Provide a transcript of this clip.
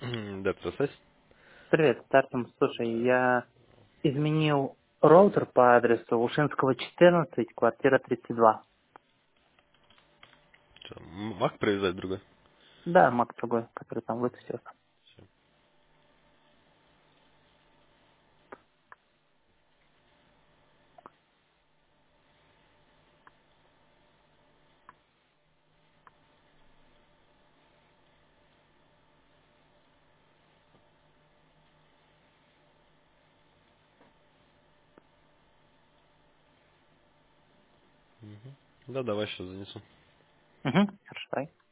Да, связь. Привет, Артем. Слушай, я изменил роутер по адресу Ушинского, 14, квартира 32. Что, Мак привязать другой? Да, Мак другой, который там выпустился. Да, давай сейчас занесу. Угу, хорошо.